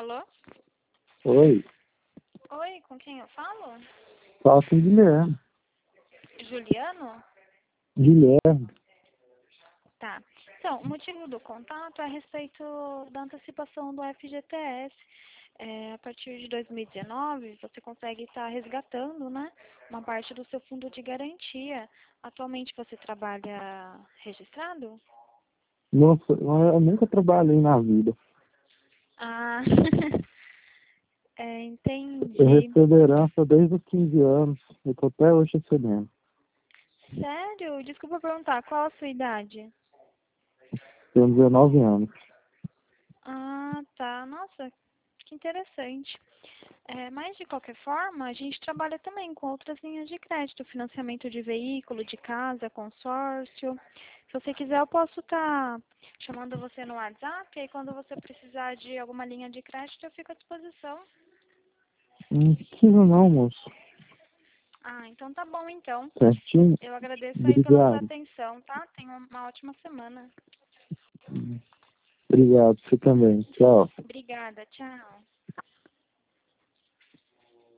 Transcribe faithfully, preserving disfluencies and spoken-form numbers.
Alô? Oi, Oi, com quem eu falo? fala com o Guilherme. Juliano? Guilherme, Tá. Então, o motivo do contato é a respeito da antecipação do F G T S. É, a partir de dois mil e dezenove, você consegue estar resgatando, né, uma parte do seu fundo de garantia. Atualmente você trabalha registrado? nossa, eu nunca trabalhei na vida. Ah, é, Eu entendi. recebo herança desde os quinze anos. Eu tô até hoje recebendo. Sério? Desculpa perguntar, qual a sua idade? Tenho dezenove anos. Ah, tá. Nossa, que interessante. É, mas, de qualquer forma, a gente trabalha também com outras linhas de crédito, financiamento de veículo, de casa, consórcio. Se você quiser, eu posso estar chamando você no WhatsApp, e aí quando você precisar de alguma linha de crédito, eu fico à disposição. Não precisa não, moço. Ah, então tá bom, então. Certinho? Eu agradeço aí pela sua Obrigado. atenção, tá? Tenha uma ótima semana. Obrigado, você também. Tchau. Obrigada, tchau.